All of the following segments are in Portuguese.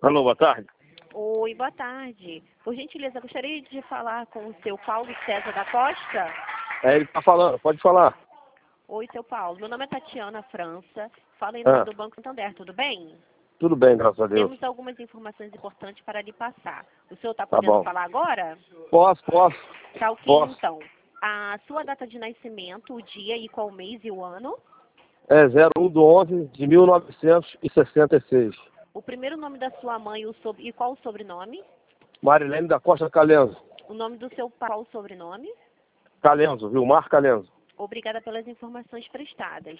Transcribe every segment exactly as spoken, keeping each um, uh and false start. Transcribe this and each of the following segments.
Alô, boa tarde. Oi, boa tarde. Por gentileza, gostaria de falar com o seu Paulo César da Costa? É, ele tá falando, pode falar. Oi, seu Paulo. Meu nome é Tatiana França. Falo em nome Ah, do Banco Santander, tudo bem? tudo bem, graças a Deus. Temos algumas informações importantes para lhe passar. O senhor está Tá podendo bom. falar agora? Posso, posso, Tá ok, posso. então. A sua data de nascimento, o dia e qual mês e o ano? É zero um do onze de mil novecentos e sessenta e seis. O primeiro nome da sua mãe e, o sob- e qual o sobrenome? Marilene da Costa Calenzo. O nome do seu pai, qual o sobrenome? Calenzo, Vilmar Calenzo. Obrigada pelas informações prestadas.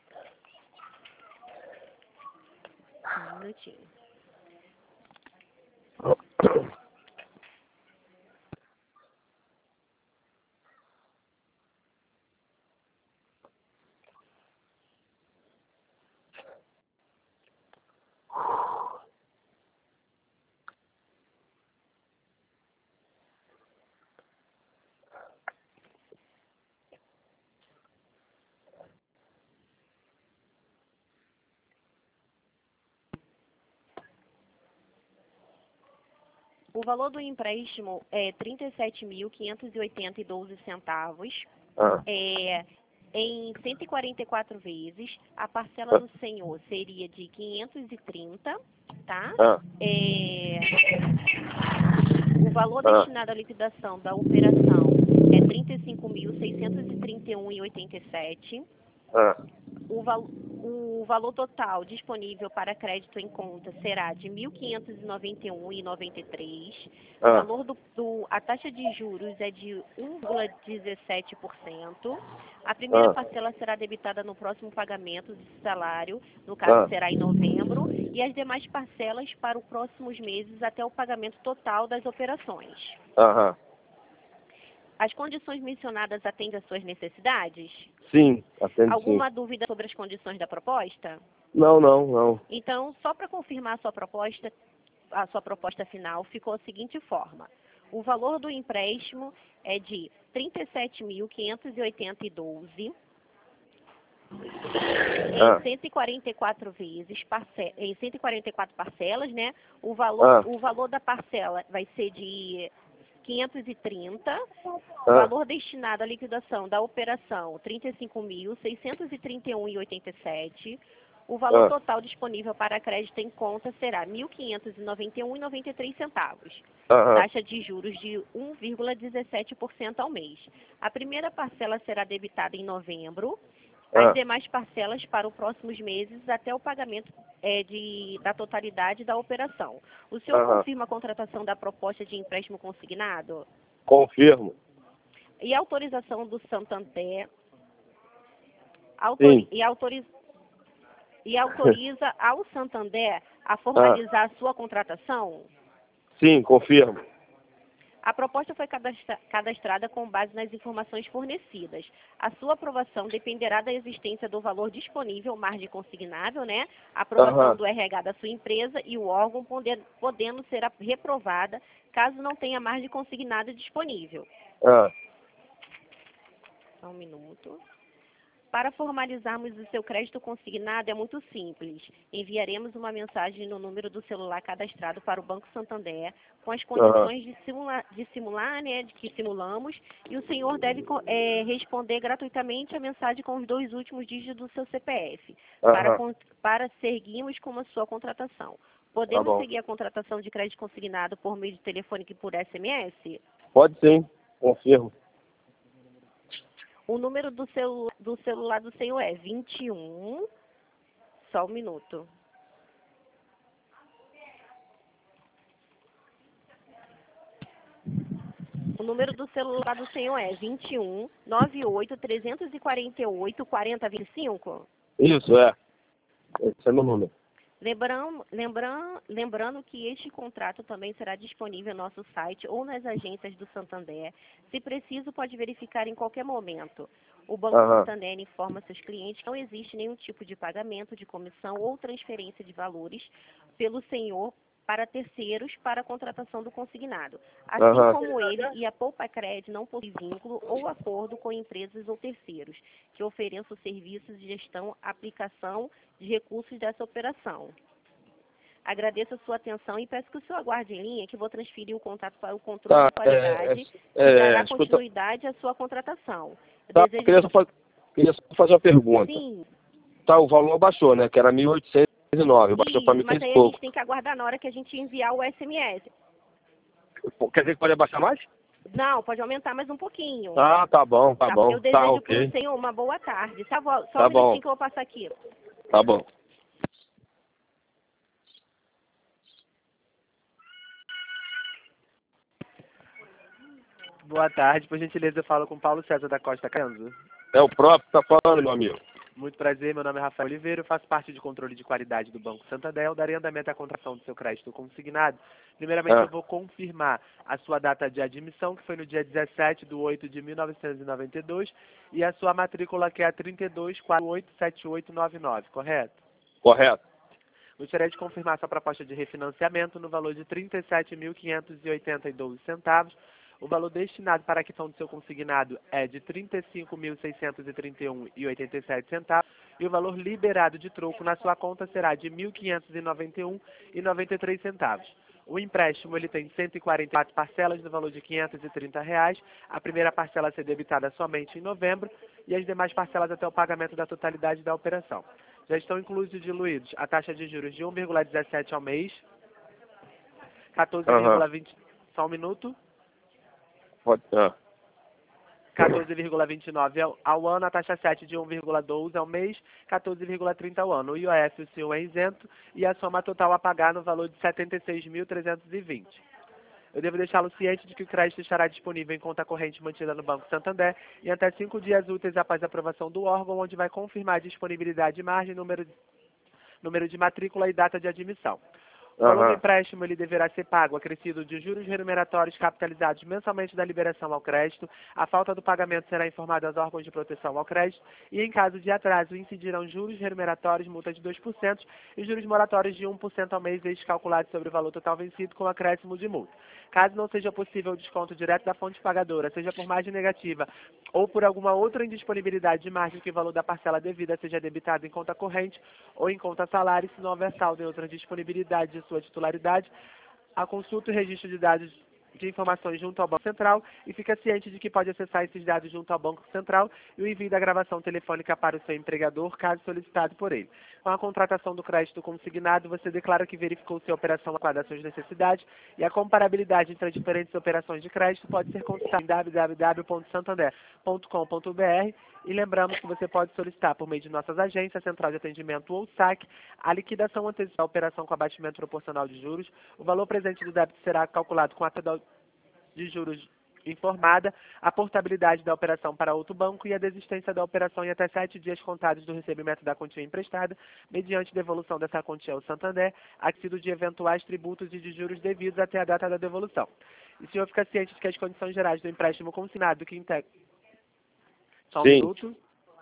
Um minutinho. O valor do empréstimo é trinta e sete mil quinhentos e oitenta e doze centavos. Ah, É, em cento e quarenta e quatro vezes, a parcela do senhor seria de quinhentos e trinta, tá? ah, É, o valor ah, destinado à liquidação da operação é trinta e cinco mil seiscentos e trinta e um vírgula oitenta e sete. ah, O, val o valor total disponível para crédito em conta será de mil quinhentos e noventa e um vírgula noventa e três. O ah, valor do, do, a taxa de juros é de um vírgula dezessete por cento. A primeira ah, parcela será debitada no próximo pagamento de salário, no caso ah, será em novembro, e as demais parcelas para os próximos meses até o pagamento total das operações. aham. As condições mencionadas atendem às suas necessidades? Sim, atende sim. Alguma dúvida sobre as condições da proposta? Não, não, não. Então, só para confirmar a sua proposta, a sua proposta final ficou da seguinte forma. O valor do empréstimo é de trinta e sete mil quinhentos e oitenta e doze Ah, em cento e quarenta e quatro vezes, parce- em cento e quarenta e quatro parcelas, né? O valor, ah, o valor da parcela vai ser de quinhentos e trinta, ah, valor destinado à liquidação da operação trinta e cinco mil seiscentos e trinta e um vírgula oitenta e sete. O valor ah, total disponível para crédito em conta será mil quinhentos e noventa e um vírgula noventa e três centavos. aham, Taxa de juros de um vírgula dezessete por cento ao mês. A primeira parcela será debitada em novembro. As ah, demais parcelas para os próximos meses até o pagamento é, de, da totalidade da operação. O senhor aham. confirma a contratação da proposta de empréstimo consignado? Confirmo. E a autorização do Santander autori, Sim. e, autoriza, e autoriza ao Santander a Ah, formalizar a sua contratação? sim, confirmo. A proposta foi cadastra- cadastrada com base nas informações fornecidas. A sua aprovação dependerá da existência do valor disponível, margem consignável, né? A aprovação Aham. do R H da sua empresa e o órgão poder- podendo ser a- reprovada caso não tenha margem consignada disponível. Ah, Só um minuto. Para formalizarmos o seu crédito consignado é muito simples. Enviaremos uma mensagem no número do celular cadastrado para o Banco Santander com as aham. condições de, simula, de simular, né, de que simulamos, e o senhor deve co- eh, responder gratuitamente a mensagem com os dois últimos dígitos do seu C P F para, Aham. con- para seguirmos com a sua contratação. Tá Podemos bom. seguir a contratação de crédito consignado por meio de telefone e por S M S? Pode sim, confirmo. O número do, celu, do celular do senhor é vinte e um. Só um minuto. O número do celular do senhor é vinte e um, noventa e oito, trezentos e quarenta e oito, quarenta, vinte e cinco. Isso, é. Esse é meu número. Lembrando, lembrando, lembrando que este contrato também será disponível no nosso site ou nas agências do Santander. Se preciso, pode verificar em qualquer momento. O Banco Aham. Santander informa seus clientes que não existe nenhum tipo de pagamento de comissão ou transferência de valores pelo senhor para terceiros para a contratação do consignado. Assim Aham. como ele e a Poupa Cred não possuem vínculo ou acordo com empresas ou terceiros que ofereçam serviços de gestão, aplicação de recursos dessa operação. Agradeço a sua atenção e peço que o senhor aguarde em linha, que vou transferir o contato para o controle Tá, de qualidade é, é, e dará escuta, continuidade à sua contratação. Eu tá, desejo... queria, só fa- queria só fazer uma pergunta. Sim, Tá, o valor baixou, né? Que era mil oitocentos e nove, baixou para isso, mil e mas seiscentos aí e a gente pouco. tem que aguardar na hora que a gente enviar o S M S. Pô, quer dizer que pode abaixar mais? Não, pode aumentar mais um pouquinho. Ah, tá bom, tá Tá? bom, Eu tá desejo para o ok, senhor uma boa tarde. Só, vo- só um tá bom, minutinho que eu vou passar aqui. tá bom. Boa tarde, por gentileza eu falo com Paulo César da Costa Canzo. É o próprio que tá falando, meu amigo. Muito prazer, meu nome é Rafael Oliveira, eu faço parte de controle de qualidade do Banco Santander, eu darei andamento à contratação do seu crédito consignado. Primeiramente Ah. eu vou confirmar a sua data de admissão, que foi no dia dezessete de oito de mil novecentos e noventa e dois, e a sua matrícula que é a trinta e dois quatro oito sete oito nove nove, correto? Correto. Gostaria de confirmar sua proposta de refinanciamento no valor de trinta e sete mil quinhentos e oitenta e doze centavos. O valor destinado para a quitação do seu consignado é de trinta e cinco mil seiscentos e trinta e um reais e oitenta e sete centavos e o valor liberado de troco na sua conta será de mil quinhentos e noventa e um reais e noventa e três centavos. O empréstimo ele tem cento e quarenta e quatro parcelas no valor de quinhentos e trinta reais. A primeira parcela a ser debitada somente em novembro e as demais parcelas até o pagamento da totalidade da operação. Já estão inclusos e diluídos a taxa de juros de um vírgula dezessete ao mês, quatorze vírgula vinte... Só um minuto. Pode, ah. quatorze vírgula vinte e nove ao, ao ano, a taxa sete de um vírgula doze ao mês, quatorze vírgula trinta ao ano. O I O F o senhor é isento e a soma total a pagar no valor de setenta e seis mil trezentos e vinte. Eu devo deixá-lo ciente de que o crédito estará disponível em conta corrente mantida no Banco Santander em até cinco dias úteis após a aprovação do órgão, onde vai confirmar a disponibilidade de margem, número, número de matrícula e data de admissão. O valor do empréstimo ele deverá ser pago acrescido de juros remuneratórios capitalizados mensalmente da liberação ao crédito. A falta do pagamento será informada aos órgãos de proteção ao crédito e, em caso de atraso, incidirão juros remuneratórios, multa de dois por cento e juros moratórios de um por cento ao mês, vezes calculados sobre o valor total vencido com acréscimo de multa. Caso não seja possível o desconto direto da fonte pagadora, seja por margem negativa ou por alguma outra indisponibilidade de margem que o valor da parcela devida seja debitado em conta corrente ou em conta salário, se não houver saldo em outra disponibilidade de sua titularidade, a consulta e registro de dados de informações junto ao Banco Central e fica ciente de que pode acessar esses dados junto ao Banco Central e o envio da gravação telefônica para o seu empregador, caso solicitado por ele. Com a contratação do crédito consignado, você declara que verificou se a operação adequada às suas necessidades e a comparabilidade entre as diferentes operações de crédito pode ser consultada em w w w ponto santander ponto com ponto b r e lembramos que você pode solicitar por meio de nossas agências, Central de Atendimento ou S A C, a liquidação antecipada da operação com abatimento proporcional de juros. O valor presente do débito será calculado com a ata de juros informada, a portabilidade da operação para outro banco e a desistência da operação em até sete dias contados do recebimento da quantia emprestada, mediante devolução dessa quantia ao Santander, acrescido de eventuais tributos e de juros devidos até a data da devolução. E o senhor fica ciente de que as condições gerais do empréstimo consignado que integra... Só um Sim. minuto.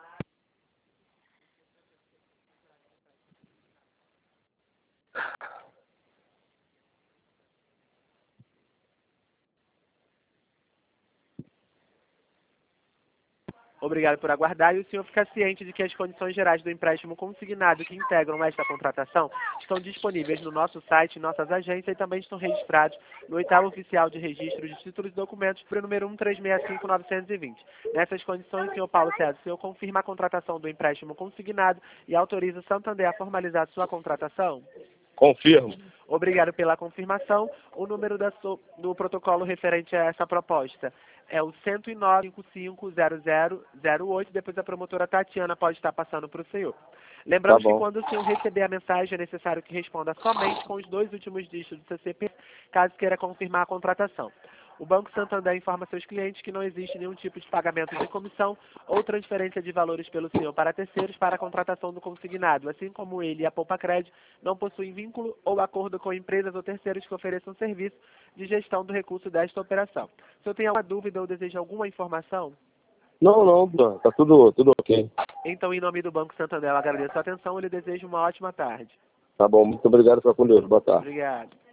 Obrigado por aguardar e o senhor fica ciente de que as condições gerais do empréstimo consignado que integram esta contratação estão disponíveis no nosso site, nossas agências e também estão registrados no oitavo oficial de registro de títulos e documentos para o número um três seis cinco nove dois zero. Nessas condições, senhor Paulo César, o senhor confirma a contratação do empréstimo consignado e autoriza o Santander a formalizar sua contratação? Confirmo. Obrigado pela confirmação. O número da so, do protocolo referente a essa proposta é o cento e nove, cinco cinco zero zero zero oito. Depois a promotora Tatiana pode estar passando para o senhor. Lembramos Tá que bom. quando o senhor receber a mensagem é necessário que responda somente com os dois últimos dígitos do seu C P F, caso queira confirmar a contratação. O Banco Santander informa seus clientes que não existe nenhum tipo de pagamento de comissão ou transferência de valores pelo senhor para terceiros para a contratação do consignado, assim como ele e a Poupa Crédito não possuem vínculo ou acordo com empresas ou terceiros que ofereçam serviço de gestão do recurso desta operação. Se o senhor tem alguma dúvida ou deseja alguma informação? Não, não, Bruno, tá tudo, tudo ok. Então, em nome do Banco Santander, eu agradeço a atenção e lhe desejo uma ótima tarde. Tá bom, muito obrigado, fica com Deus. Boa tarde. Obrigado.